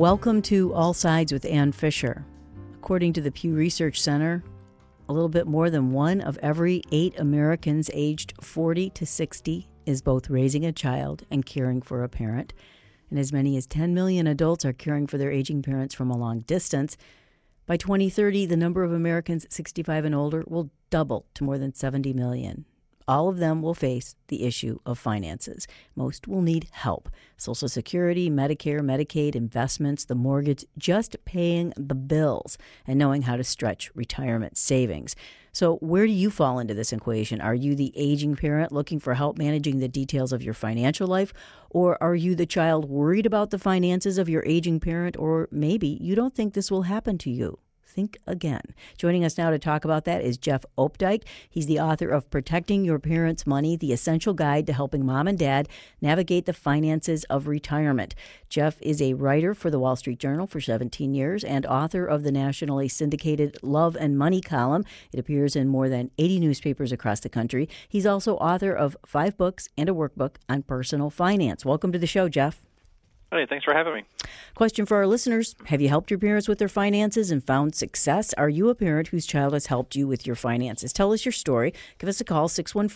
Welcome to All Sides with Ann Fisher. According to the Pew Research Center, a little bit more than 1 of every 8 Americans aged 40 to 60 is both raising a child and caring for a parent. And as many as 10 million adults are caring for their aging parents from a long distance. By 2030, the number of Americans 65 and older will double to more than 70 million. All of them will face the issue of finances. Most will need help. Social Security, Medicare, Medicaid, investments, the mortgage, just paying the bills and knowing how to stretch retirement savings. So where do you fall into this equation? Are you the aging parent looking for help managing the details of your financial life? Or are you the child worried about the finances of your aging parent? Or maybe you don't think this will happen to you. Think again. Joining us now to talk about that is Jeff Opdyke. He's the author of Protecting Your Parents' Money, the essential guide to helping mom and dad navigate the finances of retirement. Jeff is a writer for the Wall Street Journal for 17 years and author of the nationally syndicated Love and Money column. It appears in more than 80 newspapers across the country. He's also author of 5 books and a workbook on personal finance. Welcome to the show, Jeff. Hey, thanks for having me. Question for our listeners. Have you helped your parents with their finances and found success? Are you a parent whose child has helped you with your finances? Tell us your story. Give us a call,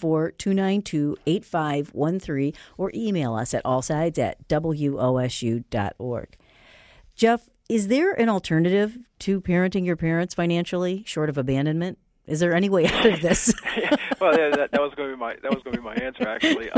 614-292-8513, or email us at allsides@wosu.org. Jeff, is there an alternative to parenting your parents financially, short of abandonment? Is there any way out of this? Well, yeah, that was going to be my answer, actually.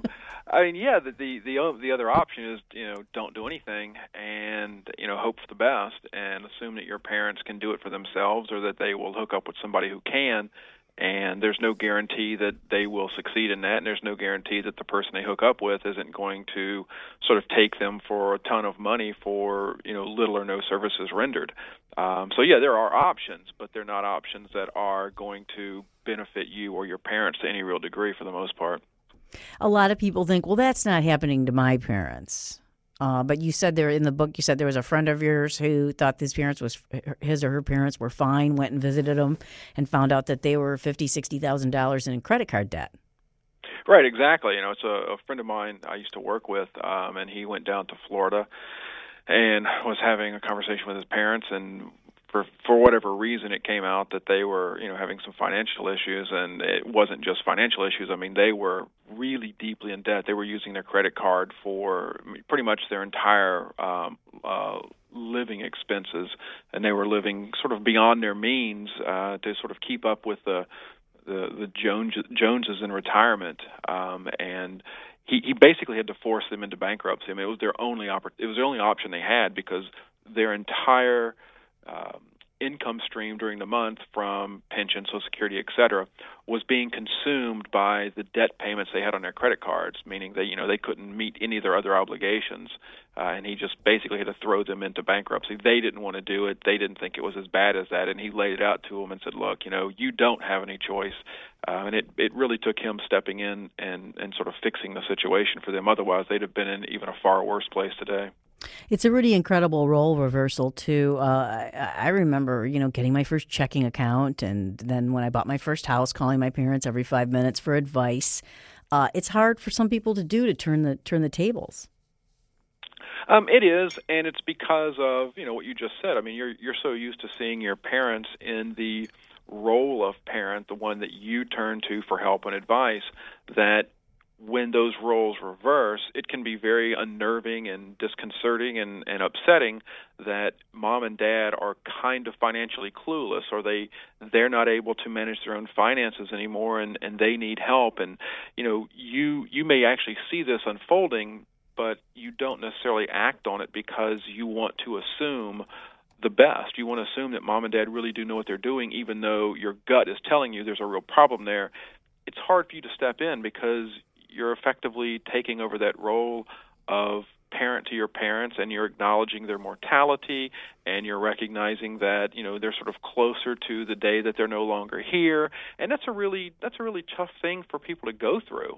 The other option is, don't do anything and, hope for the best and assume that your parents can do it for themselves or that they will hook up with somebody who can. And there's no guarantee that they will succeed in that, and there's no guarantee that the person they hook up with isn't going to sort of take them for a ton of money for, little or no services rendered. There are options, but they're not options that are going to benefit you or your parents to any real degree for the most part. A lot of people think, well, that's not happening to my parents. But you said there in the book, you said there was a friend of yours who thought his or her parents were fine, went and visited them, and found out that they were $50,000, $60,000 in credit card debt. Right, exactly. It's a friend of mine I used to work with, and he went down to Florida and was having a conversation with his parents, and for whatever reason, it came out that they were, having some financial issues, and it wasn't just financial issues. I mean, they were really deeply in debt. They were using their credit card for pretty much their entire living expenses, and they were living sort of beyond their means to sort of keep up with the Joneses in retirement, and he basically had to force them into bankruptcy. I mean, it was their only option they had because their entire income stream during the month from pension, Social Security, et cetera, was being consumed by the debt payments they had on their credit cards, meaning that, they couldn't meet any of their other obligations. And he just basically had to throw them into bankruptcy. They didn't want to do it. They didn't think it was as bad as that. And he laid it out to them and said, look, you don't have any choice. And it really took him stepping in and sort of fixing the situation for them. Otherwise, they'd have been in even a far worse place today. It's a really incredible role reversal, too. I remember, getting my first checking account, and then when I bought my first house, calling my parents every 5 minutes for advice. It's hard for some people to do, to turn the tables. It is, and it's because of what you just said. I mean, you're so used to seeing your parents in the role of parent, the one that you turn to for help and advice, that when those roles reverse, it can be very unnerving and disconcerting and upsetting that mom and dad are kind of financially clueless, or they're not able to manage their own finances anymore, and they need help. And you may actually see this unfolding, but you don't necessarily act on it because you want to assume the best. You want to assume that mom and dad really do know what they're doing, even though your gut is telling you there's a real problem there. It's hard for you to step in because you're effectively taking over that role of parent to your parents, and you're acknowledging their mortality, and you're recognizing that they're sort of closer to the day that they're no longer here, and that's a really tough thing for people to go through.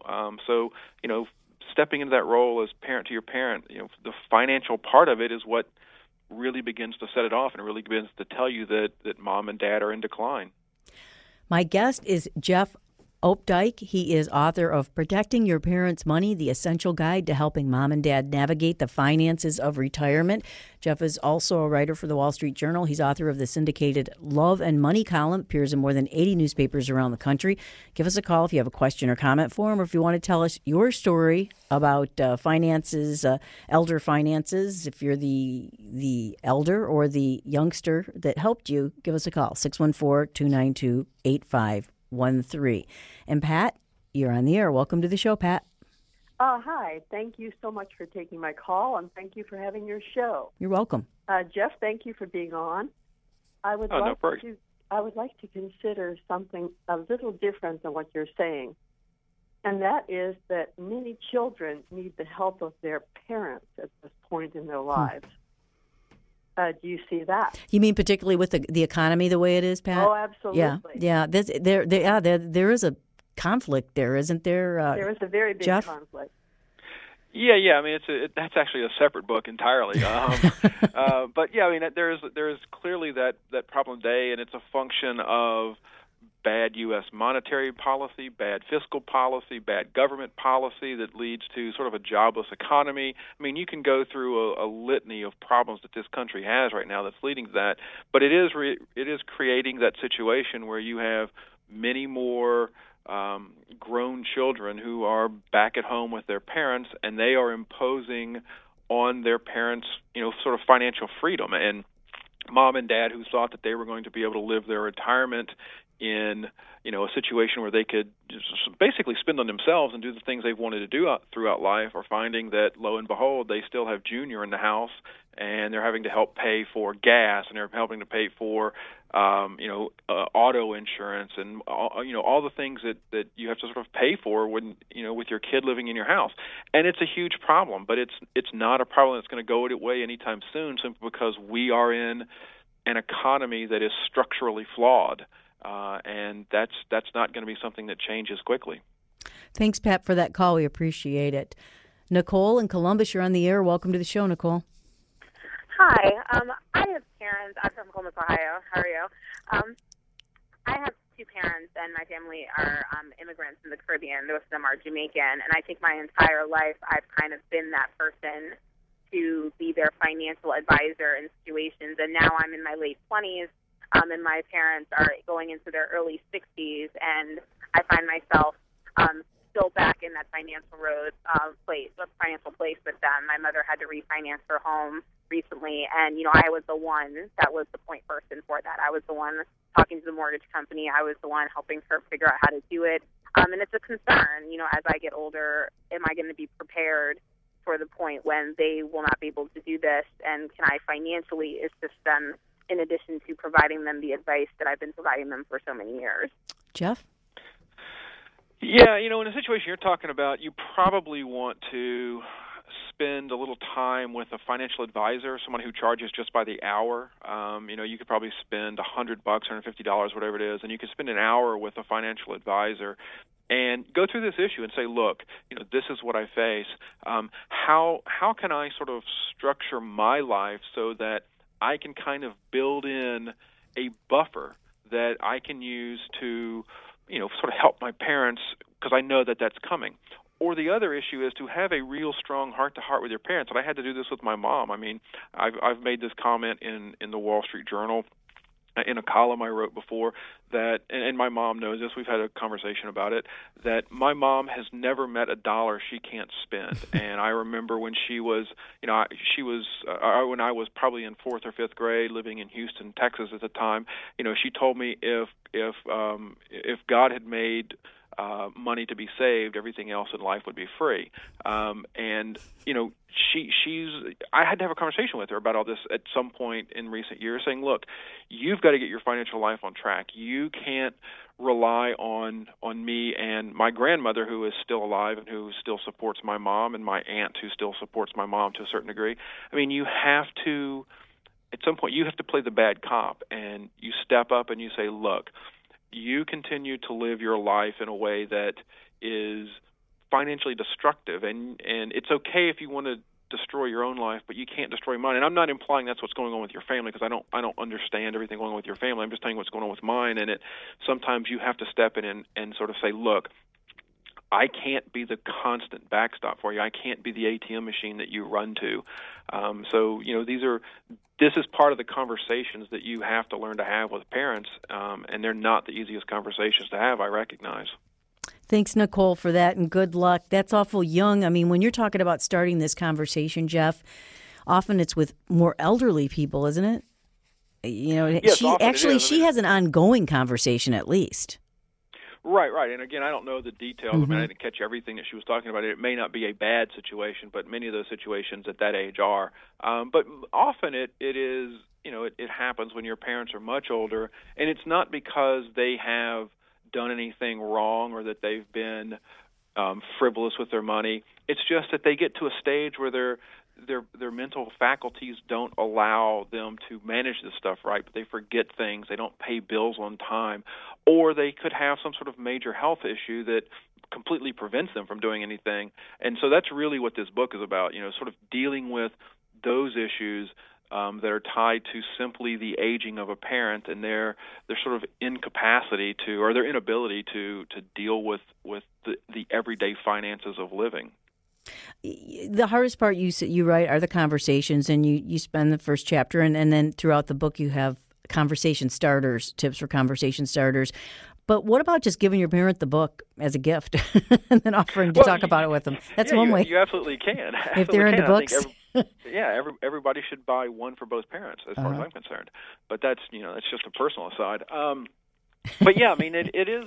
Stepping into that role as parent to your parent, the financial part of it is what really begins to set it off, and it really begins to tell you that mom and dad are in decline. My guest is Jeff Opdyke. He is author of Protecting Your Parents' Money, The Essential Guide to Helping Mom and Dad Navigate the Finances of Retirement. Jeff is also a writer for the Wall Street Journal. He's author of the syndicated Love and Money column, appears in more than 80 newspapers around the country. Give us a call if you have a question or comment for him, or if you want to tell us your story about finances, elder finances. If you're the elder or the youngster that helped you, give us a call, 614-292-8513. And Pat, you're on the air. Welcome to the show, Pat. Hi. Thank you so much for taking my call, and thank you for having your show. You're welcome. Jeff, thank you for being on. I would like to consider something a little different than what you're saying, and that is that many children need the help of their parents at this point in their lives. Do you see that? You mean particularly with the economy the way it is, Pat? Oh, absolutely. Yeah. There is a conflict there, isn't there? There is a very big Jeff? conflict. Yeah. I mean, that's actually a separate book entirely. But yeah, I mean, there is clearly that problem today, and it's a function of bad U.S. monetary policy, bad fiscal policy, bad government policy that leads to sort of a jobless economy. I mean, you can go through a litany of problems that this country has right now that's leading to that. But it is creating that situation where you have many more grown children who are back at home with their parents, and they are imposing on their parents, sort of financial freedom. And mom and dad who thought that they were going to be able to live their retirement in, a situation where they could just basically spend on themselves and do the things they've wanted to do throughout life, are finding that, lo and behold, they still have Junior in the house, and they're having to help pay for gas, and they're helping to pay for auto insurance, and all the things that you have to sort of pay for when with your kid living in your house. And it's a huge problem, but it's not a problem that's going to go away anytime soon, simply because we are in an economy that is structurally flawed, and that's not going to be something that changes quickly. Thanks, Pat, for that call. We appreciate it. Nicole in Columbus, you're on the air. Welcome to the show, Nicole. Hi. I have parents. I'm from Columbus, Ohio. How are you? I have two parents, and my family are immigrants in the Caribbean. Most of them are Jamaican, and I think my entire life I've kind of been that person to be their financial advisor in situations. And now I'm in my late 20s, and my parents are going into their early 60s, and I find myself still back in that financial place with them. My mother had to refinance her home recently, and I was the one that was the point person for that. I was the one talking to the mortgage company. I was the one helping her figure out how to do it. And it's a concern, as I get older, am I going to be prepared for the point when they will not be able to do this, and can I financially assist them in addition to providing them the advice that I've been providing them for so many years? Jeff? Yeah, in a situation you're talking about, you probably want to spend a little time with a financial advisor, someone who charges just by the hour. You could probably spend $100, $150, whatever it is, and you could spend an hour with a financial advisor and go through this issue and say, look, this is what I face. How can I sort of structure my life so that I can kind of build in a buffer that I can use to sort of help my parents, because I know that that's coming. Or the other issue is to have a real strong heart-to-heart with your parents. And I had to do this with my mom. I mean, I've made this comment in the Wall Street Journal, in a column I wrote before, that, and my mom knows this, we've had a conversation about it, that my mom has never met a dollar she can't spend. And I remember when she was, when I was probably in 4th or 5th grade, living in Houston, Texas at the time, she told me if God had made money to be saved, everything else in life would be free. And I had to have a conversation with her about all this at some point in recent years, saying, look, you've got to get your financial life on track. You can't rely on me and my grandmother, who is still alive and who still supports my mom, and my aunt, who still supports my mom to a certain degree. I mean, you have to, at some point, you have to play the bad cop, and you step up and you say, look, you continue to live your life in a way that is financially destructive, and it's okay if you want to destroy your own life, but you can't destroy mine. And I'm not implying that's what's going on with your family, because I don't understand everything going on with your family. I'm just telling you what's going on with mine. And sometimes you have to step in and sort of say, look, I can't be the constant backstop for you. I can't be the ATM machine that you run to. So, this is part of the conversations that you have to learn to have with parents, and they're not the easiest conversations to have, I recognize. Thanks, Nicole, for that, and good luck. That's awful young. I mean, when you're talking about starting this conversation, Jeff, often it's with more elderly people, isn't it? Yes, she has an ongoing conversation at least. Right. And again, I don't know the details. I mean, I didn't catch everything that she was talking about. It may not be a bad situation, but many of those situations at that age are. But often it is, it happens when your parents are much older, and it's not because they have done anything wrong or that they've been frivolous with their money. It's just that they get to a stage where their mental faculties don't allow them to manage this stuff right, but they forget things, they don't pay bills on time, or they could have some sort of major health issue that completely prevents them from doing anything. And so that's really what this book is about, sort of dealing with those issues that are tied to simply the aging of a parent and their sort of incapacity to, or their inability to deal with the everyday finances of living. The hardest part you write are the conversations, and you spend the first chapter, and then throughout the book you have conversation starters, tips for conversation starters. But what about just giving your parent the book as a gift and then offering to talk about it with them? That's one way. You absolutely can. If they're into books. Everybody should buy one for both parents, as far as I'm concerned. But that's just a personal aside. But yeah, I mean, it is.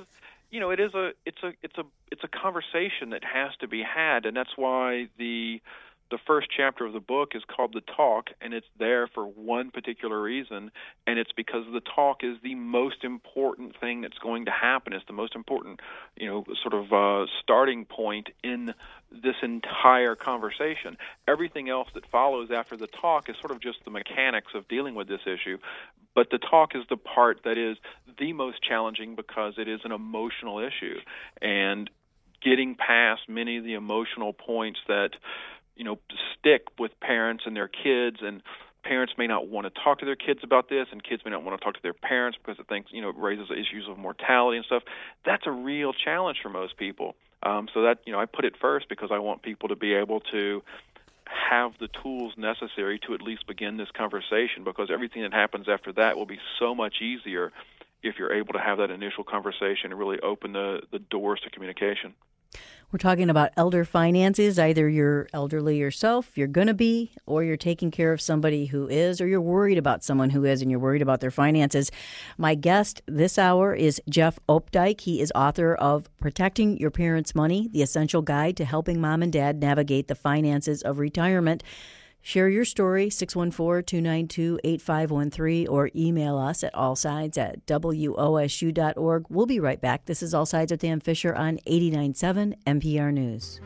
It's a conversation that has to be had, and that's why the first chapter of the book is called The Talk, and it's there for one particular reason, and it's because the talk is the most important thing that's going to happen. It's the most important, starting point in this entire conversation. Everything else that follows after the talk is sort of just the mechanics of dealing with this issue, but the talk is the part that is the most challenging because it is an emotional issue, and getting past many of the emotional points that stick with parents and their kids, and parents may not want to talk to their kids about this, and kids may not want to talk to their parents because it raises issues of mortality and stuff. That's a real challenge for most people. So that, I put it first because I want people to be able to have the tools necessary to at least begin this conversation, because everything that happens after that will be so much easier if you're able to have that initial conversation and really open the doors to communication. We're talking about elder finances. Either you're elderly yourself, you're going to be, or you're taking care of somebody who is, or you're worried about someone who is and you're worried about their finances. My guest this hour is Jeff Opdyke. He is author of Protecting Your Parents' Money, The Essential Guide to Helping Mom and Dad Navigate the Finances of Retirement. Share your story, 614-292-8513, or email us at allsides@wosu.org. We'll be right back. This is All Sides with Ann Fisher on 89.7 NPR News.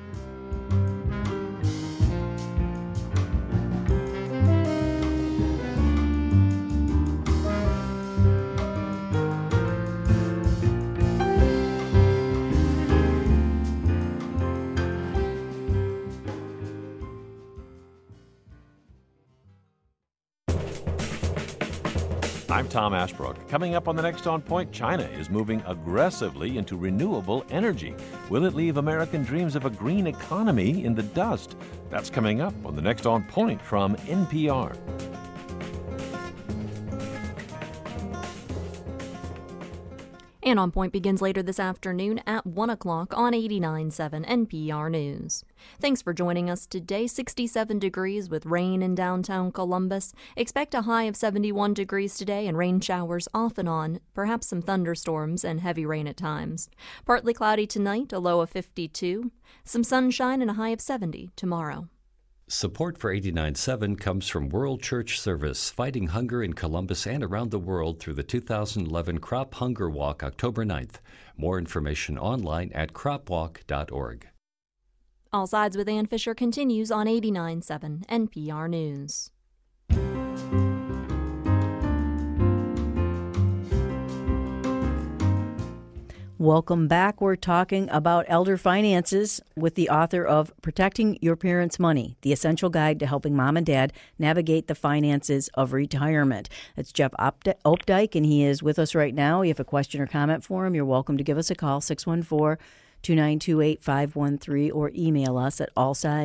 I'm Tom Ashbrook. Coming up on the next On Point, China is moving aggressively into renewable energy. Will it leave American dreams of a green economy in the dust? That's coming up on the next On Point from NPR. And On Point begins later this afternoon at 1 o'clock on 89.7 NPR News. Thanks for joining us today. 67 degrees with rain in downtown Columbus. Expect a high of 71 degrees today and rain showers off and on, perhaps some thunderstorms and heavy rain at times. Partly cloudy tonight, a low of 52. Some sunshine and a high of 70 tomorrow. Support for 89.7 comes from World Church Service, fighting hunger in Columbus and around the world through the 2011 Crop Hunger Walk, October 9th. More information online at cropwalk.org. All Sides with Ann Fisher continues on 89.7 NPR News. Welcome back. We're talking about elder finances with the author of Protecting Your Parents' Money, the essential guide to helping mom and dad navigate the finances of retirement. That's Jeff Opdyke, and he is with us right now. You have a question or comment for him, you're welcome to give us a call, 614-292-8513, or email us at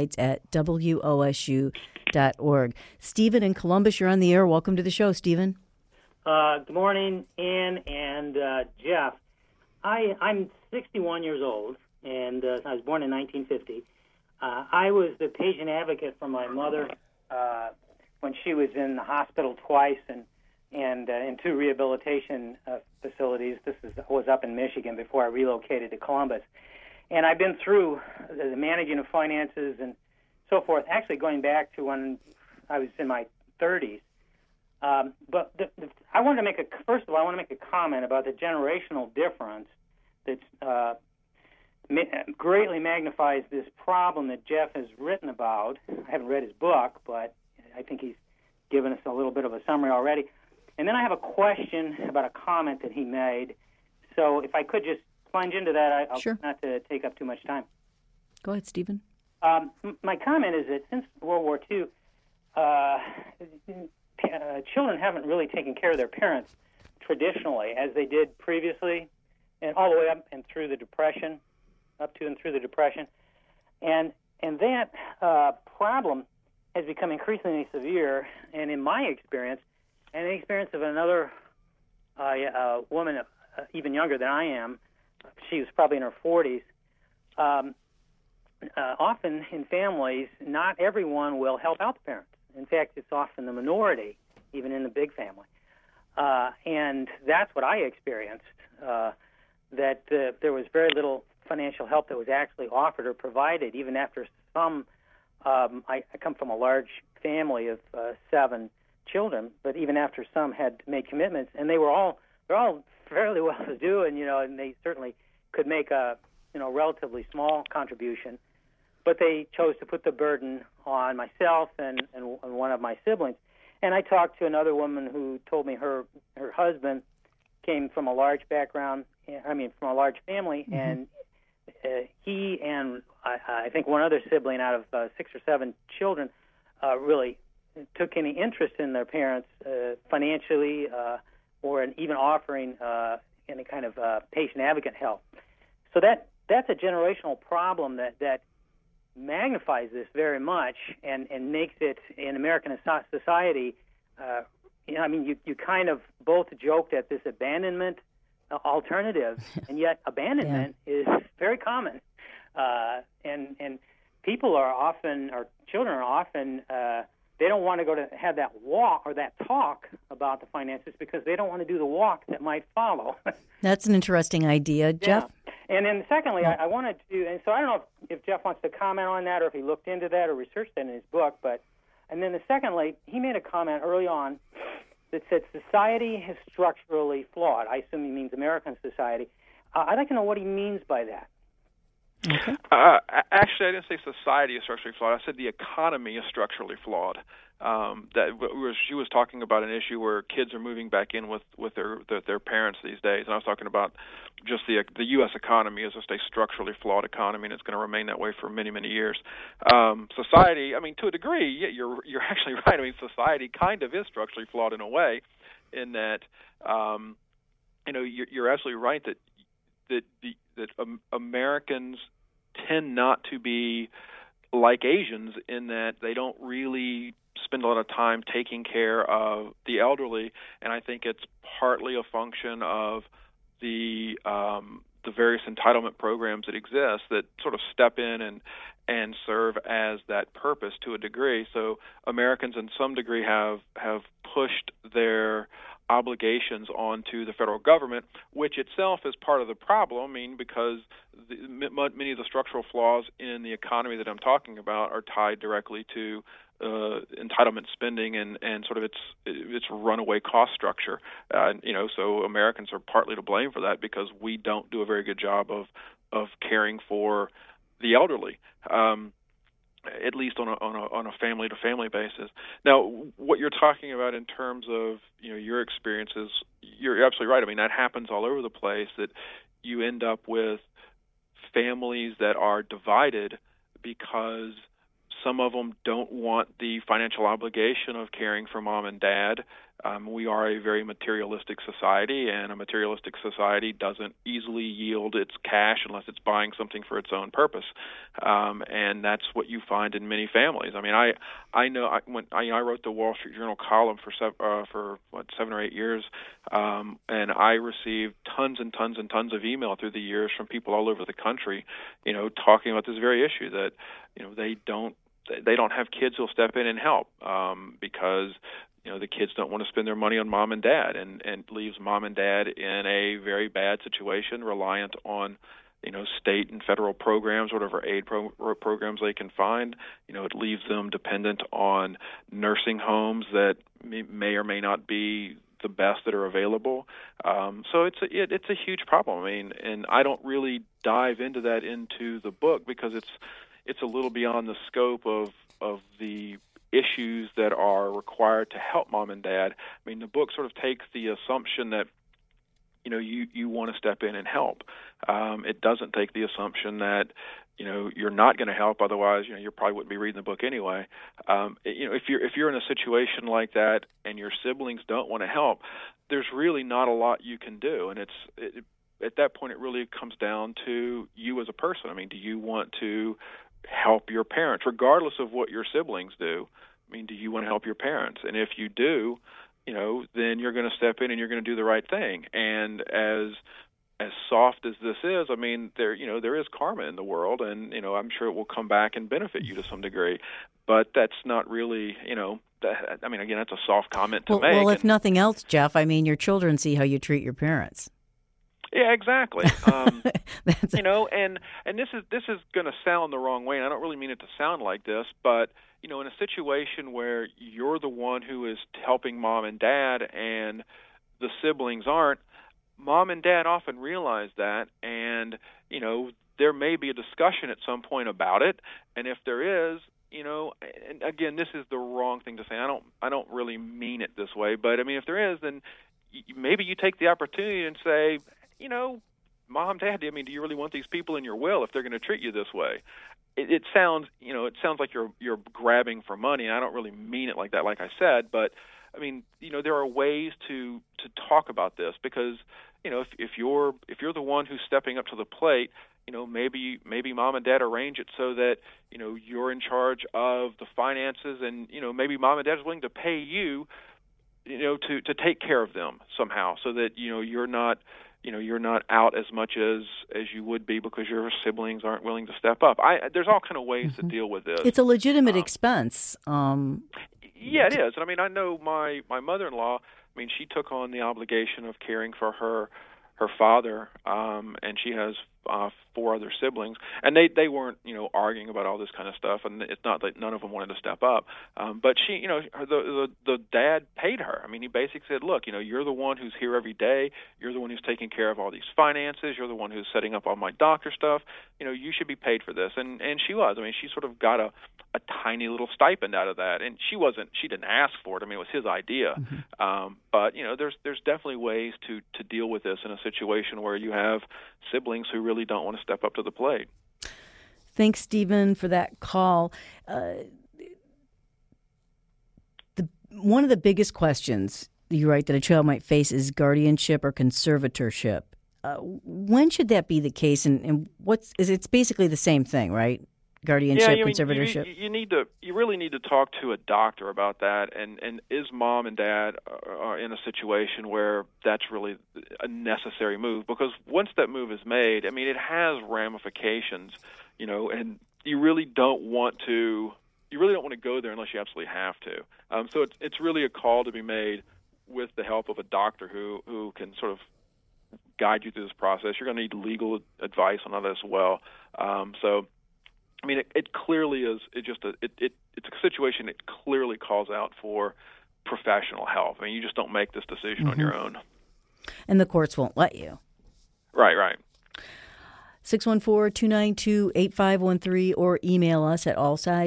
allsides@wosu.org. Stephen in Columbus, you're on the air. Welcome to the show, Stephen. Good morning, Ann and Jeff. I'm 61 years old, and I was born in 1950. I was the patient advocate for my mother when she was in the hospital twice and in 2 rehabilitation facilities. This was up in Michigan before I relocated to Columbus. And I've been through the managing of finances and so forth, actually going back to when I was in my 30s. But I want to make a comment about the generational difference that greatly magnifies this problem that Jeff has written about. I haven't read his book, but I think he's given us a little bit of a summary already. And then I have a question about a comment that he made. So if I could just plunge into that, I'll Sure. not to take up too much time. Go ahead, Stephen. My comment is that since World War II, children haven't really taken care of their parents traditionally as they did previously, and all the way up and through the Depression, and that problem has become increasingly severe. And in my experience, and the experience of another woman even younger than I am, she was probably in her 40s. Often in families, not everyone will help out the parents. In fact, it's often the minority, even in the big family. And that's what I experienced, that there was very little financial help that was actually offered or provided, even after some, I come from a large family of 7 children, but even after some had made commitments, and they're all fairly well to do, and and they certainly could make a relatively small contribution, but they chose to put the burden on myself and one of my siblings. And I talked to another woman who told me her husband came from a large background, from a large family, mm-hmm. and he and I think one other sibling out of 6 or 7 children really took any interest in their parents financially or even offering any kind of patient advocate help. So that's a generational problem that magnifies this very much and makes it in American society. You kind of both joked at this abandonment alternative, and yet abandonment is very common. And people are often, or children are often, they don't want to go to have that walk or that talk about the finances because they don't want to do the walk that might follow. That's an interesting idea, Jeff. Yeah. And then secondly, I wanted to, and so I don't know if Jeff wants to comment on that or if he looked into that or researched that in his book, and then secondly, he made a comment early on that said society is structurally flawed. I assume he means American society. I'd like to know what he means by that. Okay. Actually, I didn't say society is structurally flawed. I said the economy is structurally flawed. She was talking about an issue where kids are moving back in with their parents these days, and I was talking about just the U.S. economy is just a structurally flawed economy, and it's going to remain that way for many, many years. Society, to a degree, you're actually right. Society kind of is structurally flawed in a way, in that you're absolutely right that Americans tend not to be like Asians in that they don't really spend a lot of time taking care of the elderly, and I think it's partly a function of the various entitlement programs that exist that sort of step in and serve as that purpose to a degree. So Americans in some degree have pushed their obligations onto the federal government, which itself is part of the problem. Because many of the structural flaws in the economy that I'm talking about are tied directly to entitlement spending and sort of its runaway cost structure. So Americans are partly to blame for that because we don't do a very good job of caring for the elderly. At least on a family-to-family basis. Now, what you're talking about in terms of your experiences, you're absolutely right. That happens all over the place. That you end up with families that are divided because some of them don't want the financial obligation of caring for mom and dad. We are a very materialistic society, and a materialistic society doesn't easily yield its cash unless it's buying something for its own purpose. And that's what you find in many families. I mean, I know when I wrote the Wall Street Journal column for 7 or 8 years, and I received tons and tons and tons of email through the years from people all over the country, talking about this very issue that, they don't have kids who'll step in and help because the kids don't want to spend their money on mom and dad, and leaves mom and dad in a very bad situation, reliant on state and federal programs, whatever aid programs they can find. It leaves them dependent on nursing homes that may or may not be the best that are available. So it's a huge problem. I mean, and I don't really dive into that into the book because it's a little beyond the scope of the issues that are required to help mom and dad. I mean, the book sort of takes the assumption that you want to step in and help. It doesn't take the assumption that you're not going to help, otherwise you probably wouldn't be reading the book anyway. If you're in a situation like that and your siblings don't want to help, there's really not a lot you can do, and at that point it really comes down to you as a person. I mean, do you want to help your parents, regardless of what your siblings do? I mean, do you want to help your parents? And if you do, then you're going to step in and you're going to do the right thing. And as soft as this is, I mean, there is karma in the world, and I'm sure it will come back and benefit you to some degree. But that's not really, again, that's a soft comment to make. Well, if nothing else, Jeff, I mean, your children see how you treat your parents. Yeah, exactly. And this is going to sound the wrong way, and I don't really mean it to sound like this, but in a situation where you're the one who is helping mom and dad and the siblings aren't, mom and dad often realize that, and there may be a discussion at some point about it, and if there is, and again, this is the wrong thing to say. I don't really mean it this way, but I mean, if there is, then maybe you take the opportunity and say, Mom, Dad, I mean, do you really want these people in your will if they're going to treat you this way? It sounds like you're grabbing for money, and I don't really mean it like that, like I said, but I mean, there are ways to talk about this because, if you're the one who's stepping up to the plate, maybe mom and dad arrange it so that, you're in charge of the finances, and, maybe mom and dad is willing to pay you, to take care of them somehow so that, you're not out as much as you would be because your siblings aren't willing to step up. There's all kind of ways to deal with this. It's a legitimate expense. Yeah, it is. And I mean, I know my mother-in-law, I mean, she took on the obligation of caring for her father, and she has 4 other siblings, and they weren't arguing about all this kind of stuff, and it's not that none of them wanted to step up, but she the dad paid her. I mean, he basically said, look, you're the one who's here every day, you're the one who's taking care of all these finances, you're the one who's setting up all my doctor stuff, you should be paid for this. And she was. I mean, she sort of got a tiny little stipend out of that, and she didn't ask for it. I mean, it was his idea. But there's definitely ways to deal with this in a situation where you have siblings who really don't want to step up to the plate. Thanks, Stephen, for that call. One of the biggest questions you write that a child might face is guardianship or conservatorship. When should that be the case, and it's basically the same thing, right? Guardianship, conservatorship. You really need to talk to a doctor about that. And is mom and dad are in a situation where that's really a necessary move? Because once that move is made, I mean, it has ramifications, and you really don't want to go there unless you absolutely have to. So it's really a call to be made with the help of a doctor who can sort of guide you through this process. You're going to need legal advice on that as well. So. I mean, it clearly is. It's a situation that clearly calls out for professional help. I mean, you just don't make this decision on your own. And the courts won't let you. Right. 614-292-8513 or email us at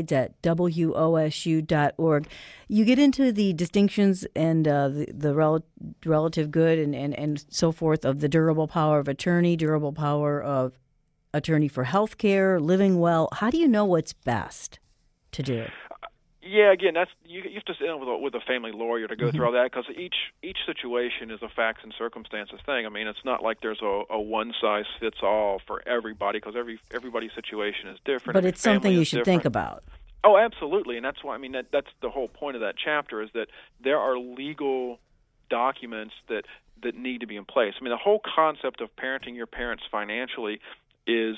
allsides@wosu.org. You get into the distinctions and the relative good and so forth of the durable power of attorney, durable power of attorney for health care, living well. How do you know what's best to do? Yeah, again, that's you have to sit down with a family lawyer to go through all that, because each situation is a facts and circumstances thing. I mean, it's not like there's a one size fits all for everybody, because everybody's situation is different. But it's something you should think about. Oh, absolutely, and that's why that's the whole point of that chapter, is that there are legal documents that need to be in place. I mean, the whole concept of parenting your parents financially is,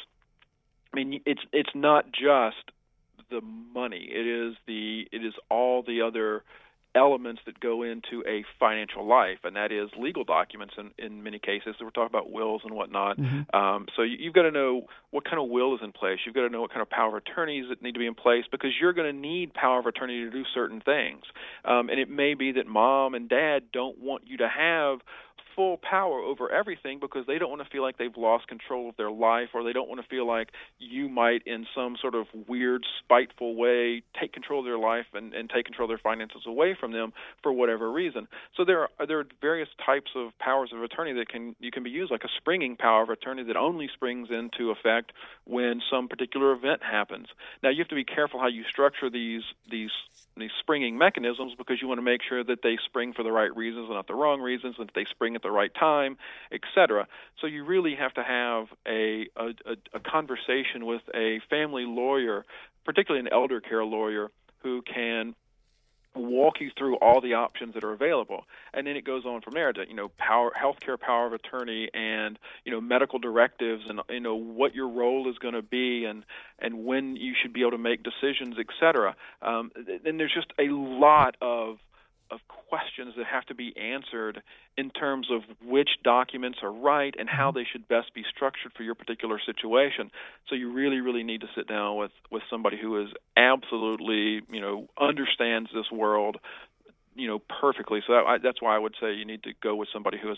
it's not just the money. It is all the other elements that go into a financial life, and that is legal documents in many cases. So we're talking about wills and whatnot. So you've got to know what kind of will is in place. You've got to know what kind of power of attorneys that need to be in place, because you're going to need power of attorney to do certain things. And it may be that mom and dad don't want you to have full power over everything, because they don't want to feel like they've lost control of their life, or they don't want to feel like you might, in some sort of weird, spiteful way, take control of their life and take control of their finances away from them for whatever reason. So there are various types of powers of attorney that can be used, like a springing power of attorney that only springs into effect when some particular event happens. Now, you have to be careful how you structure these springing mechanisms, because you want to make sure that they spring for the right reasons and not the wrong reasons, and that they spring at the right time, etc. So you really have to have a conversation with a family lawyer, particularly an elder care lawyer, who can walk you through all the options that are available. And then it goes on from there to, healthcare power of attorney, and, medical directives, and, what your role is going to be, and when you should be able to make decisions, etc. Then there's just a lot of questions that have to be answered in terms of which documents are right and how they should best be structured for your particular situation. So you really, really need to sit down with somebody who is absolutely, understands this world, perfectly. So that's why I would say you need to go with somebody who is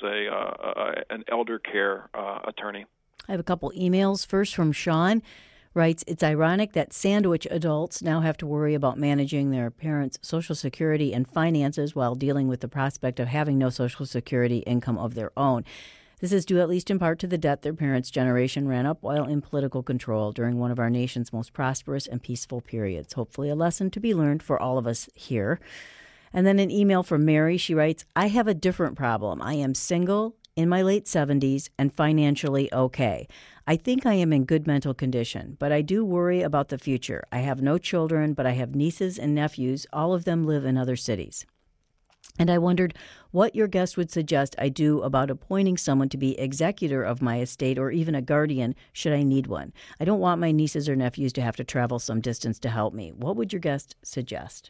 an elder care attorney. I have a couple emails. First from Sean. Writes, it's ironic that sandwich adults now have to worry about managing their parents' Social Security and finances while dealing with the prospect of having no Social Security income of their own. This is due at least in part to the debt their parents' generation ran up while in political control during one of our nation's most prosperous and peaceful periods. Hopefully a lesson to be learned for all of us here. And then an email from Mary. She writes, I have a different problem. I am single, in my late 70s, and financially okay. I think I am in good mental condition, but I do worry about the future. I have no children, but I have nieces and nephews. All of them live in other cities. And I wondered what your guest would suggest I do about appointing someone to be executor of my estate, or even a guardian should I need one. I don't want my nieces or nephews to have to travel some distance to help me. What would your guest suggest?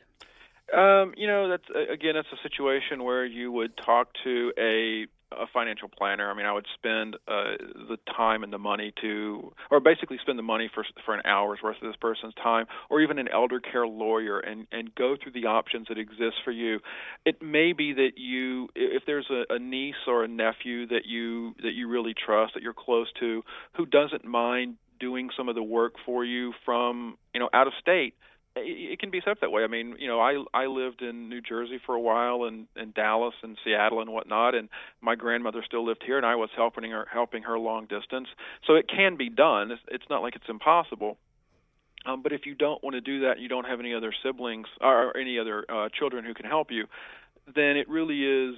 That's a situation where you would talk to a financial planner. I mean, I would spend the time and the money or basically spend the money for an hour's worth of this person's time, or even an elder care lawyer, and go through the options that exist for you. It may be that if there's a niece or a nephew that you really trust, that you're close to, who doesn't mind doing some of the work for you from out of state, it can be set up that way. I mean, I lived in New Jersey for a while, and Dallas and Seattle and whatnot, and my grandmother still lived here, and I was helping her long distance. So it can be done. It's not like it's impossible. But if you don't want to do that, you don't have any other siblings or any other children who can help you, then it really is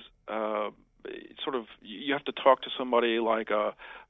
you have to talk to somebody like a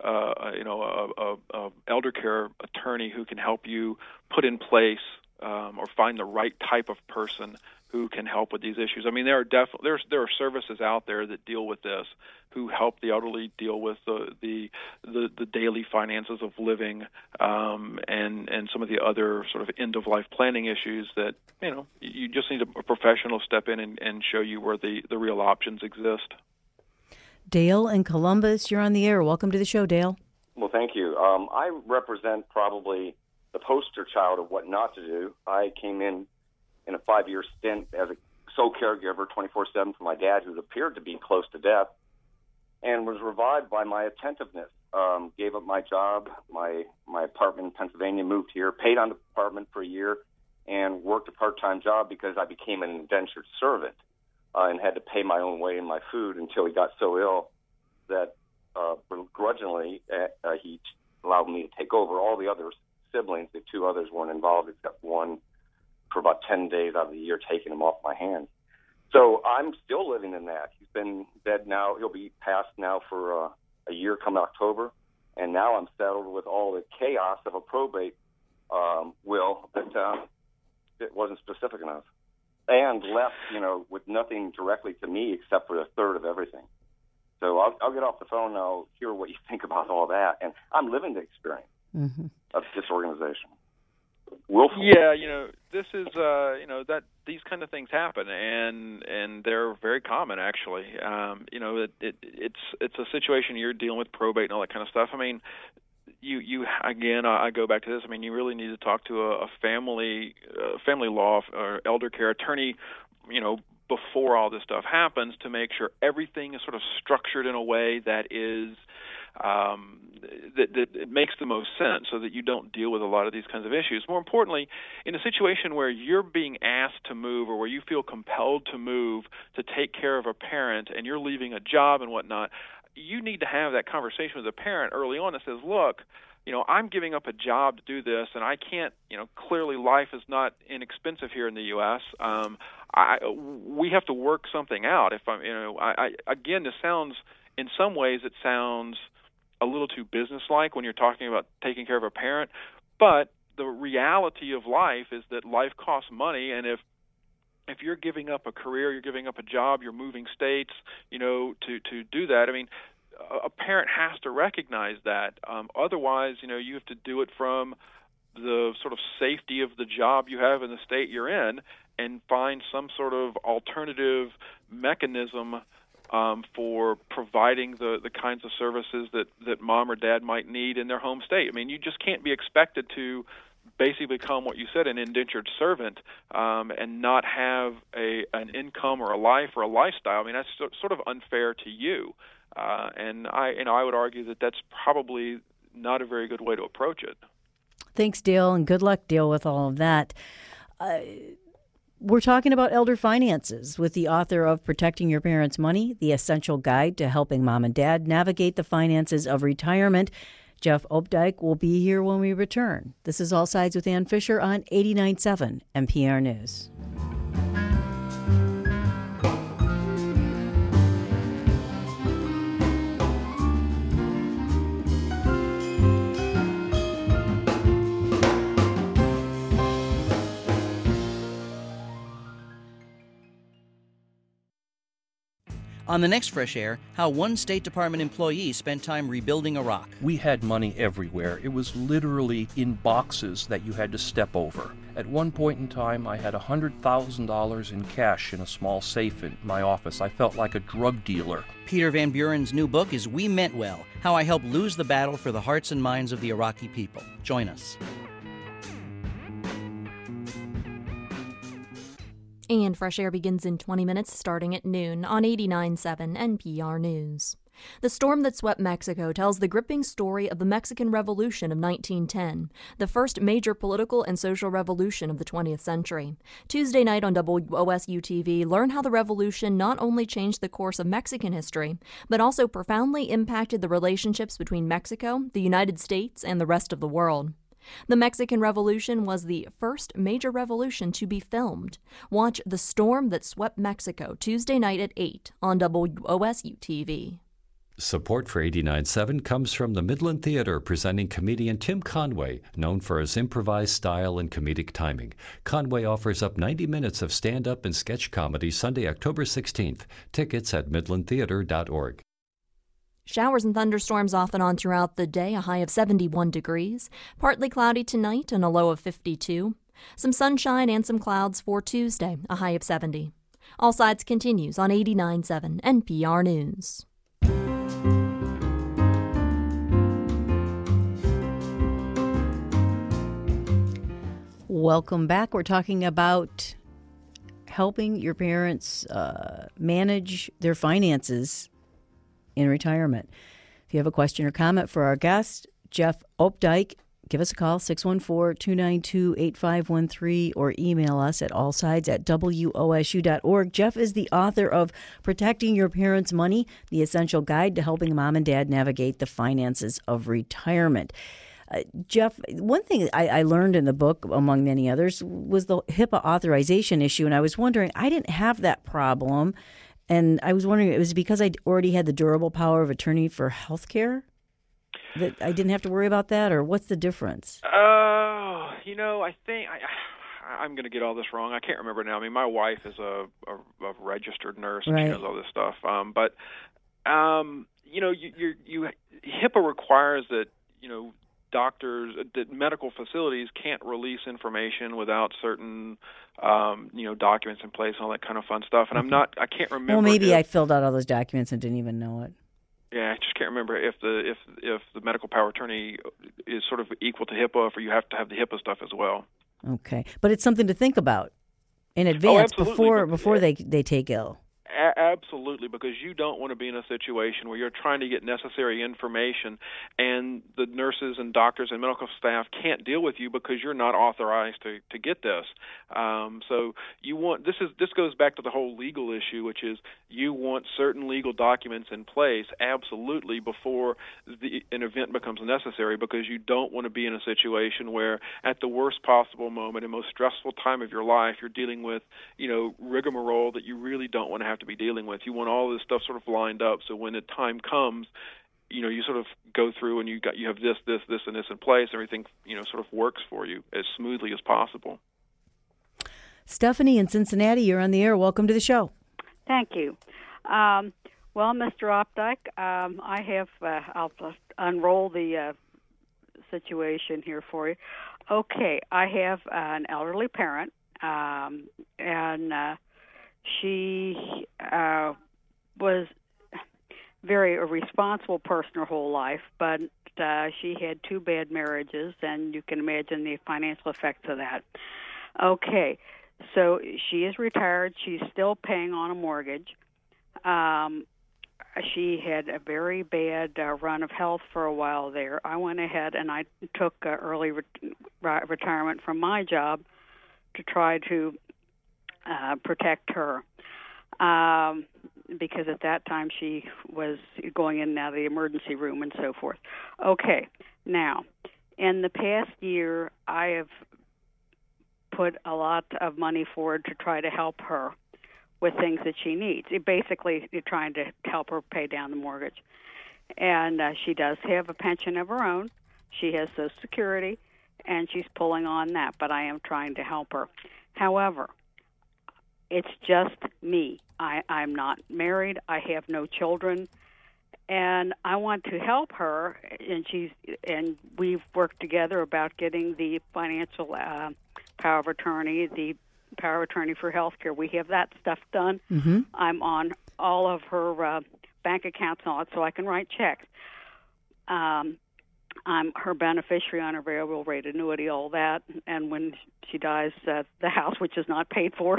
elder care attorney who can help you put in place or find the right type of person who can help with these issues. I mean, there are services out there that deal with this, who help the elderly deal with the daily finances of living, and some of the other sort of end of life planning issues that you just need a professional step in and show you where the real options exist. Dale in Columbus, you're on the air. Welcome to the show, Dale. Well, thank you. I represent probably the poster child of what not to do. I came in a 5-year stint as a sole caregiver 24/7 for my dad, who appeared to be close to death, and was revived by my attentiveness. gave up my job, my apartment in Pennsylvania, moved here, paid on the apartment for a year, and worked a part-time job because I became an indentured servant and had to pay my own way and my food until he got so ill that begrudgingly he allowed me to take over. All the other siblings, the two others, weren't involved except one for about 10 days out of the year, taking him off my hands. So I'm still living in that. He's been dead now. He'll be passed now for a year come October. And now I'm settled with all the chaos of a probate will that it wasn't specific enough. And left, with nothing directly to me except for a third of everything. So I'll get off the phone and I'll hear what you think about all that. And I'm living the experience of disorganization. Willful. Yeah, this is that these kind of things happen, and they're very common actually. It's a situation you're dealing with probate and all that kind of stuff. I mean, you again, I go back to this. I mean, you really need to talk to a family law or elder care attorney, before all this stuff happens, to make sure everything is sort of structured in a way that is that it makes the most sense, so that you don't deal with a lot of these kinds of issues. More importantly, in a situation where you're being asked to move, or where you feel compelled to move to take care of a parent, and you're leaving a job and whatnot, you need to have that conversation with the parent early on that says, look, I'm giving up a job to do this, and I can't, clearly life is not inexpensive here in the U.S. We have to work something out. If again, this sounds, in some ways, it sounds a little too businesslike when you're talking about taking care of a parent, but the reality of life is that life costs money, and if you're giving up a career, you're giving up a job, you're moving states, to do that, I mean, a parent has to recognize that. Otherwise, you have to do it from the sort of safety of the job you have in the state you're in, and find some sort of alternative mechanism for providing the kinds of services that mom or dad might need in their home state. I mean, you just can't be expected to basically become, what you said, an indentured servant and not have an income or a life or a lifestyle. I mean, that's sort of unfair to you. And I would argue that that's probably not a very good way to approach it. Thanks, Dale, and good luck, Dale, with all of that. We're talking about elder finances with the author of Protecting Your Parents' Money, The Essential Guide to Helping Mom and Dad Navigate the Finances of Retirement. Jeff Opdyke will be here when we return. This is All Sides with Ann Fisher on 89.7 NPR News. On the next Fresh Air, how one State Department employee spent time rebuilding Iraq. We had money everywhere. It was literally in boxes that you had to step over. At one point in time, I had $100,000 in cash in a small safe in my office. I felt like a drug dealer. Peter Van Buren's new book is We Meant Well, How I Helped Lose the Battle for the Hearts and Minds of the Iraqi People. Join us. And Fresh Air begins in 20 minutes, starting at noon on 89.7 NPR News. The storm that swept Mexico tells the gripping story of the Mexican Revolution of 1910, the first major political and social revolution of the 20th century. Tuesday night on WOSU-TV, learn how the revolution not only changed the course of Mexican history, but also profoundly impacted the relationships between Mexico, the United States, and the rest of the world. The Mexican Revolution was the first major revolution to be filmed. Watch The Storm That Swept Mexico Tuesday night at 8 on WOSU-TV. Support for 89.7 comes from the Midland Theater, presenting comedian Tim Conway, known for his improvised style and comedic timing. Conway offers up 90 minutes of stand-up and sketch comedy Sunday, October 16th. Tickets at midlandtheater.org. Showers and thunderstorms off and on throughout the day, a high of 71 degrees. Partly cloudy tonight and a low of 52. Some sunshine and some clouds for Tuesday, a high of 70. All Sides continues on 89.7 NPR News. Welcome back. We're talking about helping your parents manage their finances in retirement. If you have a question or comment for our guest, Jeff Opdyke, give us a call, 614-292-8513, or email us at allsides@wosu.org. Jeff is the author of Protecting Your Parents' Money, The Essential Guide to Helping Mom and Dad Navigate the Finances of Retirement. Jeff, one thing I learned in the book, among many others, was the HIPAA authorization issue, and I was wondering, I didn't have that problem, and I was wondering, it was because I already had the durable power of attorney for health care that I didn't have to worry about that, or what's the difference? I think I'm going to get all this wrong. I can't remember now. I mean, my wife is a registered nurse, and right. She knows all this stuff. But HIPAA requires that, doctors, that medical facilities can't release information without certain, documents in place and all that kind of fun stuff. And I can't remember. Well, maybe I filled out all those documents and didn't even know it. Yeah, I just can't remember if the medical power of attorney is sort of equal to HIPAA, or you have to have the HIPAA stuff as well. Okay, but it's something to think about in advance before they take ill. Absolutely, because you don't want to be in a situation where you're trying to get necessary information and the nurses and doctors and medical staff can't deal with you because you're not authorized to get this. So you want this goes back to the whole legal issue, which is you want certain legal documents in place absolutely before an event becomes necessary, because you don't want to be in a situation where at the worst possible moment and most stressful time of your life you're dealing with rigmarole that you really don't want to have to be dealing with. You want all this stuff sort of lined up, so when the time comes, you sort of go through and you have this, and this in place. Everything sort of works for you as smoothly as possible. Stephanie in Cincinnati, you're on the air. Welcome to the show. Thank you. Well, Mr. Opdyke, I have. I'll unroll the situation here for you. Okay, I have an elderly parent, and she was very a responsible person her whole life, but she had 2 bad marriages, and you can imagine the financial effects of that. Okay, so she is retired. She's still paying on a mortgage. She had a very bad run of health for a while there. I went ahead and I took early retirement from my job to try to protect her, because at that time she was going in and out of the emergency room and so forth. Okay, now, in the past year, I have put a lot of money forward to try to help her with things that she needs. Basically, you're trying to help her pay down the mortgage. And she does have a pension of her own. She has Social Security, and she's pulling on that, but I am trying to help her. However, it's just me. I'm not married. I have no children, and I want to help her. And we've worked together about getting the financial power of attorney, the power of attorney for health care. We have that stuff done. Mm-hmm. I'm on all of her bank accounts and all that, so I can write checks. I'm her beneficiary on a variable rate annuity, all that. And when she dies, the house, which is not paid for,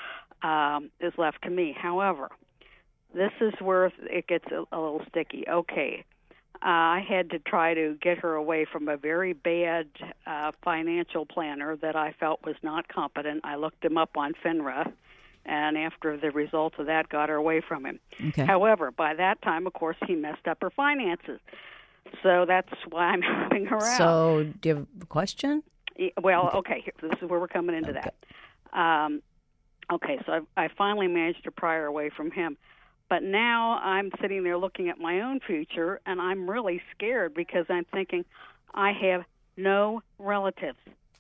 is left to me. However, this is where it gets a little sticky. Okay, I had to try to get her away from a very bad financial planner that I felt was not competent. I looked him up on FINRA, and after the results of that, got her away from him. Okay. However, by that time, of course, he messed up her finances. So that's why I'm helping her out. So do you have a question? Well, okay, this is where we're coming into that. Okay, so I finally managed to pry her away from him. But now I'm sitting there looking at my own future, and I'm really scared because I'm thinking I have no relatives.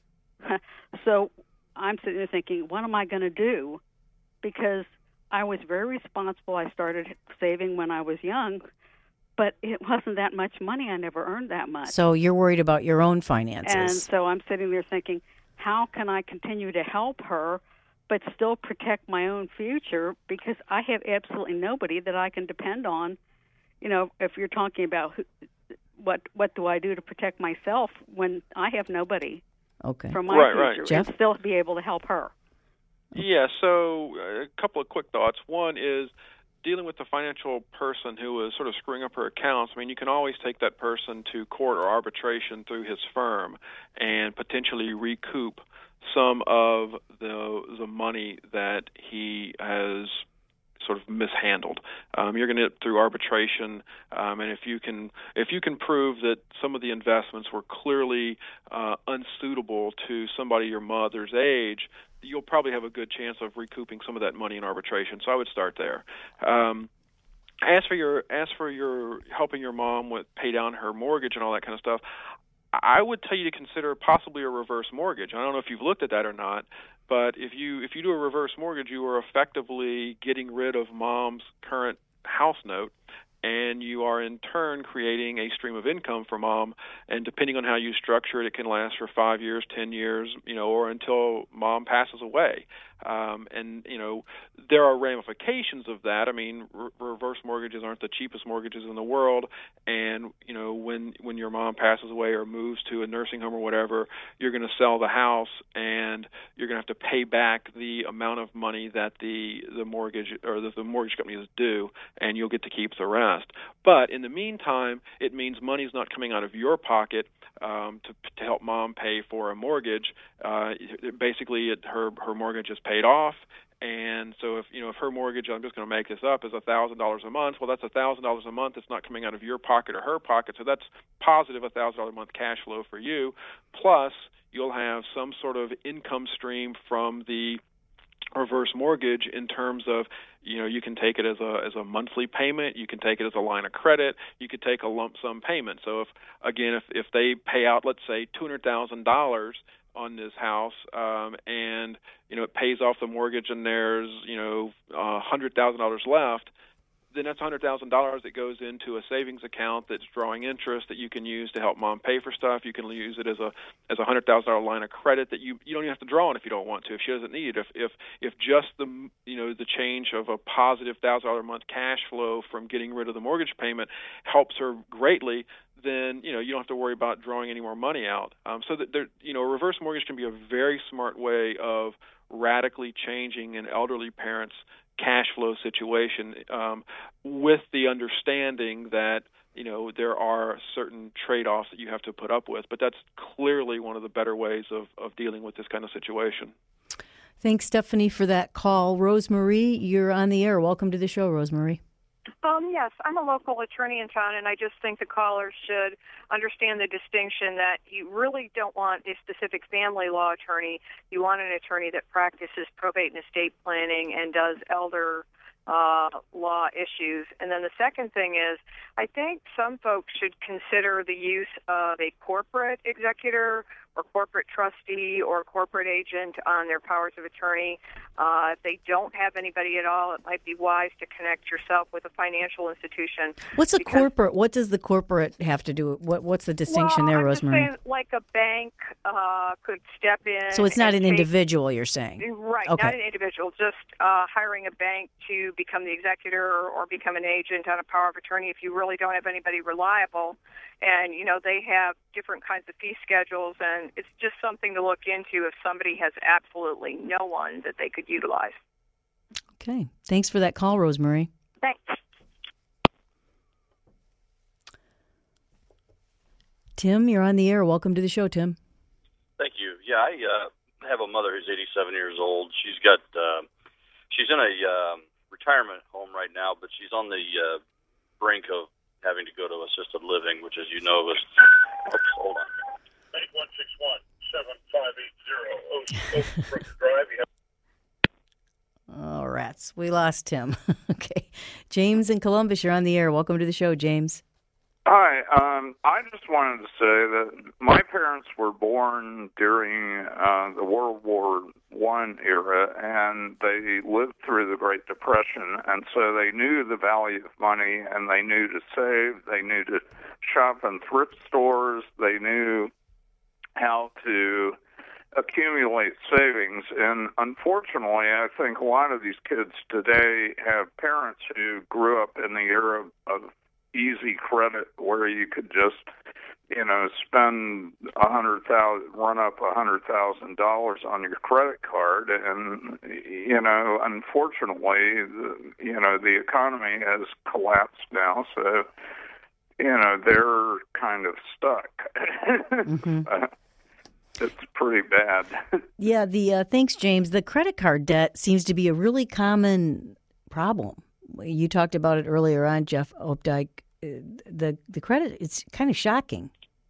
So I'm sitting there thinking, what am I going to do? Because I was very responsible. I started saving when I was young, but it wasn't that much money. I never earned that much. So you're worried about your own finances. And so I'm sitting there thinking, how can I continue to help her but still protect my own future, because I have absolutely nobody that I can depend on. If you're talking about what do I do to protect myself when I have nobody from my future, Jeff? and still be able to help her. Yeah, so a couple of quick thoughts. One is dealing with the financial person who is sort of screwing up her accounts, I mean, you can always take that person to court or arbitration through his firm and potentially recoup some of the money that he has sort of mishandled. You're going to get through arbitration, and if you can prove that some of the investments were clearly unsuitable to somebody your mother's age, you'll probably have a good chance of recouping some of that money in arbitration. So I would start there. As for your helping your mom with pay down her mortgage and all that kind of stuff, I would tell you to consider possibly a reverse mortgage. I don't know if you've looked at that or not, but if you do a reverse mortgage, you are effectively getting rid of mom's current house note, and you are in turn creating a stream of income for mom. And depending on how you structure it, it can last for 5 years, 10 years, or until mom passes away. And there are ramifications of that. I mean, reverse mortgages aren't the cheapest mortgages in the world, and when your mom passes away or moves to a nursing home or whatever, you're going to sell the house and you're going to have to pay back the amount of money that the mortgage or the mortgage company is due, and you'll get to keep the rest. But in the meantime, it means money's not coming out of your pocket to help mom pay for a mortgage. Basically, her mortgage is paid off, and so if her mortgage, I'm just going to make this up, is $1,000 a month. Well, that's $1,000 a month. It's not coming out of your pocket or her pocket, so that's positive $1,000 a month cash flow for you. Plus, you'll have some sort of income stream from the reverse mortgage in terms of, you can take it as a monthly payment, you can take it as a line of credit, you could take a lump sum payment. So if they pay out, let's say, $200,000 on this house, and it pays off the mortgage, and there's $100,000 left, then that's $100,000 that goes into a savings account that's drawing interest that you can use to help mom pay for stuff. You can use it as a $100,000 line of credit that you don't even have to draw on if you don't want to, if she doesn't need it. If just the change of a positive $1,000 a month cash flow from getting rid of the mortgage payment helps her greatly, then you don't have to worry about drawing any more money out. So that a reverse mortgage can be a very smart way of radically changing an elderly parent's cash flow situation, with the understanding that there are certain trade-offs that you have to put up with. But that's clearly one of the better ways of dealing with this kind of situation. Thanks, Stephanie, for that call. Rosemarie, you're on the air. Welcome to the show, Rosemarie. Yes, I'm a local attorney in town, and I just think the callers should understand the distinction that you really don't want a specific family law attorney. You want an attorney that practices probate and estate planning and does elder law issues. And then the second thing is, I think some folks should consider the use of a corporate executor or corporate trustee or corporate agent on their powers of attorney. If they don't have anybody at all, it might be wise to connect yourself with a financial institution. What's a corporate? What does the corporate have to do? What's the distinction there, Rosemarie? I'm just saying, like a bank could step in. So it's not an individual, you're saying? Right, okay. Not an individual, just hiring a bank to become the executor or become an agent on a power of attorney if you really don't have anybody reliable. And, they have different kinds of fee schedules, and it's just something to look into if somebody has absolutely no one that they could utilize. Okay. Thanks for that call, Rosemarie. Thanks. Tim, you're on the air. Welcome to the show, Tim. Thank you. Yeah, I have a mother who's 87 years old. She's got she's in a retirement home right now, but she's on the brink of having to go to assisted living, which, as you know, is... hold on. 8161-7580 Drive. Oh, rats. We lost Tim. Okay. James in Columbus, you're on the air. Welcome to the show, James. Hi. I just wanted to say that my parents were born during the World War I era, and they lived through the Great Depression, and so they knew the value of money, and they knew to save, they knew to shop in thrift stores, they knew how to accumulate savings. And unfortunately, I think a lot of these kids today have parents who grew up in the era of easy credit where you could just, spend run up $100,000 on your credit card, and unfortunately, the economy has collapsed now, so they're kind of stuck. Mm-hmm. It's pretty bad. Yeah, thanks, James. The credit card debt seems to be a really common problem. You talked about it earlier on, Jeff Opdyke. The credit, it's kind of shocking.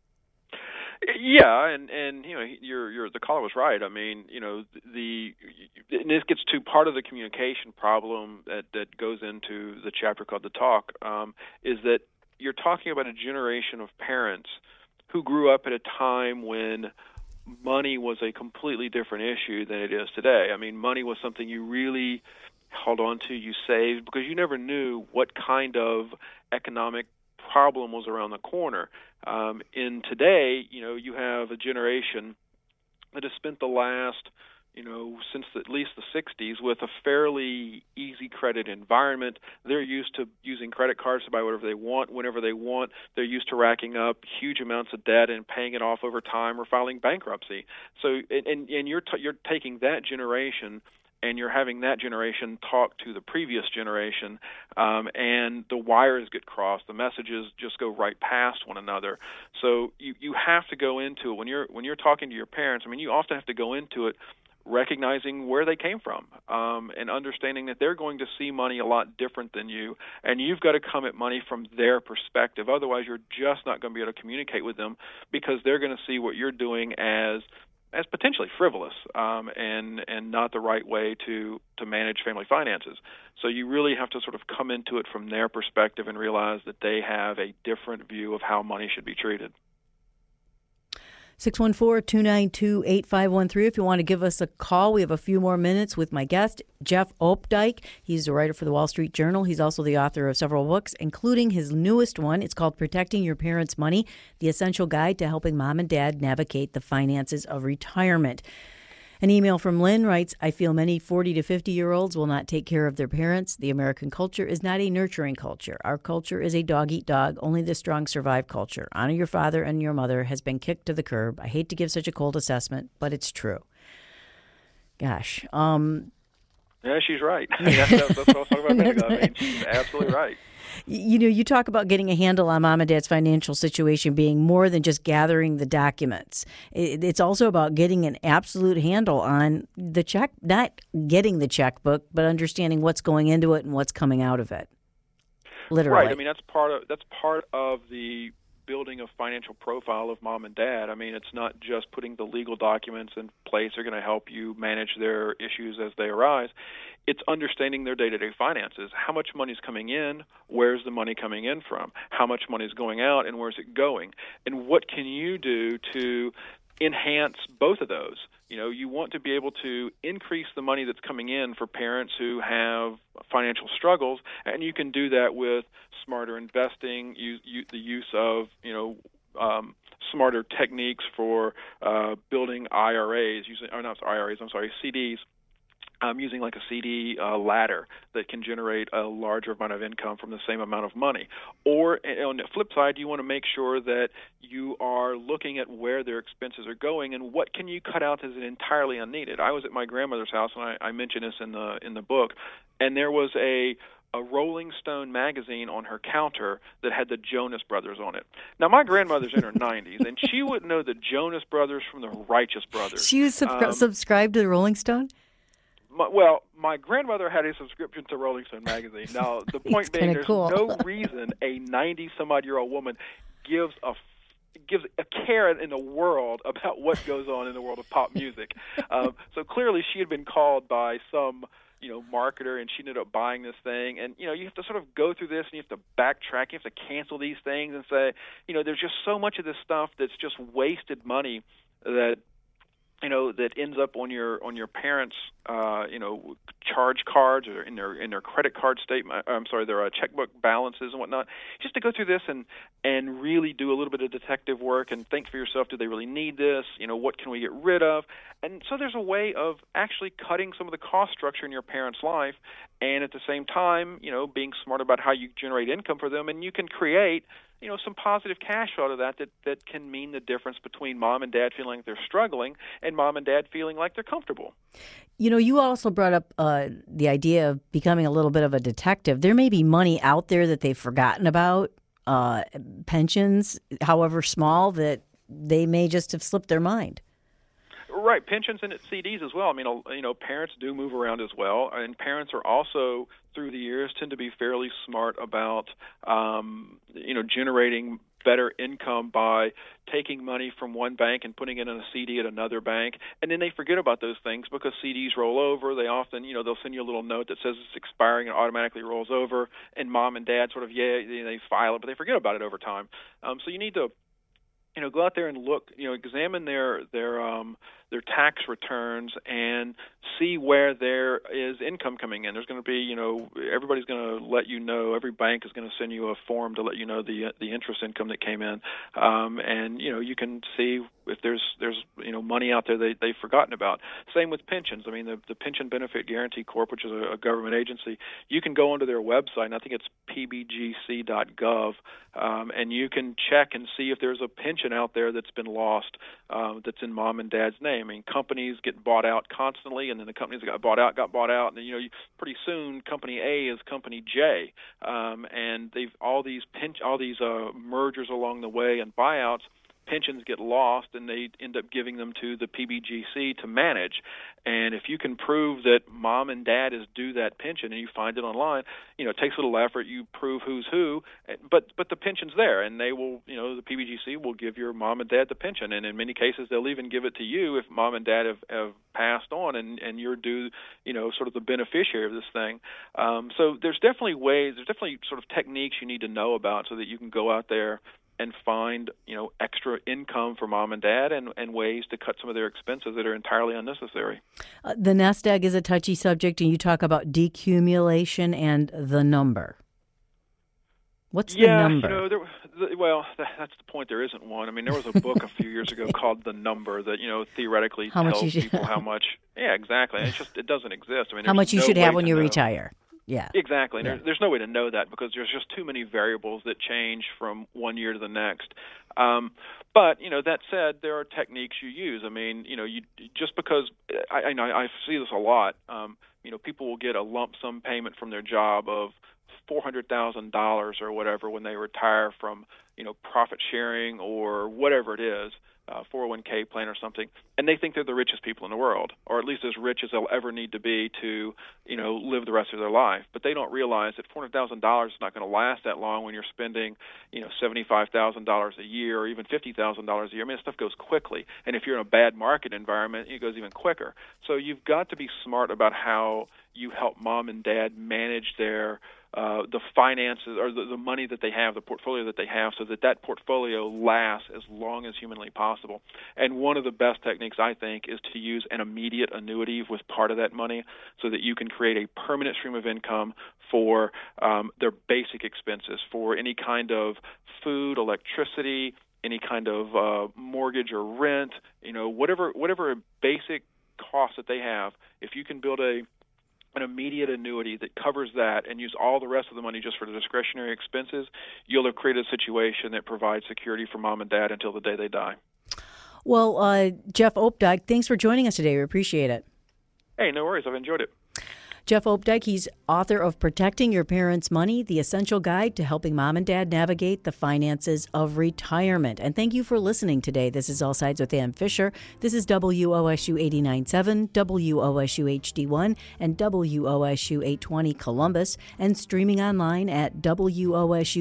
Yeah, and your the caller was right. I mean, and this gets to part of the communication problem that goes into the chapter called The Talk, is that you're talking about a generation of parents who grew up at a time when money was a completely different issue than it is today. I mean, money was something you really held on to, you saved, because you never knew what kind of economic problem was around the corner. In today, you have a generation that has spent the last, since at least the 60s with a fairly easy credit environment. They're used to using credit cards to buy whatever they want, whenever they want. They're used to racking up huge amounts of debt and paying it off over time or filing bankruptcy. So, and you're taking that generation and you're having that generation talk to the previous generation, and the wires get crossed. The messages just go right past one another. So you have to go into it when you're talking to your parents. I mean, you often have to go into it recognizing where they came from, and understanding that they're going to see money a lot different than you, and you've got to come at money from their perspective. Otherwise, you're just not going to be able to communicate with them, because they're going to see what you're doing as potentially frivolous, and not the right way to manage family finances. So you really have to sort of come into it from their perspective and realize that they have a different view of how money should be treated. 614-292-8513. If you want to give us a call, we have a few more minutes with my guest, Jeff Opdyke. He's a writer for the Wall Street Journal. He's also the author of several books, including his newest one. It's called Protecting Your Parents' Money, The Essential Guide to Helping Mom and Dad Navigate the Finances of Retirement. An email from Lynn writes, I feel many 40 to 50-year-olds will not take care of their parents. The American culture is not a nurturing culture. Our culture is a dog-eat-dog, only the strong survive culture. Honor your father and your mother has been kicked to the curb. I hate to give such a cold assessment, but it's true. Gosh. Yeah, she's right. That's what I was talking about a minute ago. I mean, she's absolutely right. You talk about getting a handle on mom and dad's financial situation being more than just gathering the documents. It's also about getting an absolute handle on the check, not getting the checkbook, but understanding what's going into it and what's coming out of it. Literally. Right. I mean, that's part of the building a financial profile of mom and dad. I mean, it's not just putting the legal documents in place that are going to help you manage their issues as they arise. It's understanding their day-to-day finances. How much money is coming in? Where's the money coming in from? How much money is going out, and where's it going? And what can you do to enhance both of those? You want to be able to increase the money that's coming in for parents who have financial struggles, and you can do that with smarter investing, the use of, smarter techniques for building CDs. Using like a CD ladder that can generate a larger amount of income from the same amount of money. Or on the flip side, you want to make sure that you are looking at where their expenses are going and what can you cut out as entirely unneeded. I was at my grandmother's house, and I mentioned this in the book, and there was a Rolling Stone magazine on her counter that had the Jonas Brothers on it. Now, my grandmother's in her 90s, and she wouldn't know the Jonas Brothers from the Righteous Brothers. She was subscribed to the Rolling Stone? My grandmother had a subscription to Rolling Stone magazine. Now, the point being, there's no reason a 90-some-odd-year-old woman gives a care in the world about what goes on in the world of pop music. So clearly, she had been called by some marketer, and she ended up buying this thing. And you have to sort of go through this, and you have to backtrack. You have to cancel these things and say, there's just so much of this stuff that's just wasted money that ends up on your parents' charge cards or in their credit card statement. Their checkbook balances and whatnot. Just to go through this and really do a little bit of detective work and think for yourself: do they really need this? What can we get rid of? And so there's a way of actually cutting some of the cost structure in your parents' life, and at the same time, being smart about how you generate income for them, and you can create some positive cash flow to that can mean the difference between mom and dad feeling like they're struggling and mom and dad feeling like they're comfortable. You also brought up the idea of becoming a little bit of a detective. There may be money out there that they've forgotten about, pensions, however small, that they may just have slipped their mind. Right, pensions and CDs as well. I mean, parents do move around as well, and parents are also, through the years, tend to be fairly smart about, generating better income by taking money from one bank and putting it in a CD at another bank, and then they forget about those things because CDs roll over. They often, they'll send you a little note that says it's expiring and automatically rolls over, and mom and dad sort of, they file it, but they forget about it over time. So you need to, go out there and look, examine their tax returns and see where there is income coming in. There's going to be, everybody's going to let you know. Every bank is going to send you a form to let you know the interest income that came in, and you can see if there's money out there they've forgotten about. Same with pensions. I mean, the Pension Benefit Guaranty Corp, which is a government agency, you can go onto their website, and I think it's pbgc.gov, and you can check and see if there's a pension out there that's been lost, that's in mom and dad's name. I mean, companies get bought out constantly, and then the companies that got bought out, and then pretty soon Company A is Company J, and they've all these mergers along the way and buyouts. Pensions get lost, and they end up giving them to the PBGC to manage. And if you can prove that mom and dad is due that pension, and you find it online, it takes a little effort. You prove who's who, but the pension's there, and they will, the PBGC will give your mom and dad the pension. And in many cases, they'll even give it to you if mom and dad have passed on, and you're due, sort of the beneficiary of this thing. So there's definitely sort of techniques you need to know about so that you can go out there and find, extra income for mom and dad and ways to cut some of their expenses that are entirely unnecessary. The nest egg is a touchy subject, and you talk about decumulation and the number. What's the number? That's the point. There isn't one. I mean, there was a book a few years ago called The Number that, theoretically tells people how much. Yeah, exactly. And it doesn't exist. I mean, how much you should have when you retire. Yeah. Exactly. Yeah. There's no way to know that because there's just too many variables that change from one year to the next. But, that said, there are techniques you use. I mean, just because I see this a lot, people will get a lump sum payment from their job of $400,000 or whatever when they retire from, profit sharing or whatever it is. 401k plan or something, and they think they're the richest people in the world, or at least as rich as they'll ever need to be to, live the rest of their life. But they don't realize that $400,000 is not going to last that long when you're spending, $75,000 a year or even $50,000 a year. I mean, stuff goes quickly, and if you're in a bad market environment, it goes even quicker. So you've got to be smart about how you help mom and dad manage their the finances or the money that they have, the portfolio that they have, so that portfolio lasts as long as humanly possible. And one of the best techniques, I think, is to use an immediate annuity with part of that money so that you can create a permanent stream of income for their basic expenses, for any kind of food, electricity, any kind of mortgage or rent, whatever basic cost that they have. If you can build an immediate annuity that covers that and use all the rest of the money just for the discretionary expenses, you'll have created a situation that provides security for mom and dad until the day they die. Well, Jeff Opdyke, thanks for joining us today. We appreciate it. Hey, no worries. I've enjoyed it. Jeff Opdyke, he's author of Protecting Your Parents' Money, the essential guide to helping mom and dad navigate the finances of retirement. And thank you for listening today. This is All Sides with Ann Fisher. This is WOSU 89.7, WOSU HD1, and WOSU 820 Columbus, and streaming online at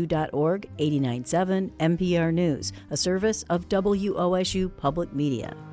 WOSU.org, 89.7 NPR News, a service of WOSU Public Media.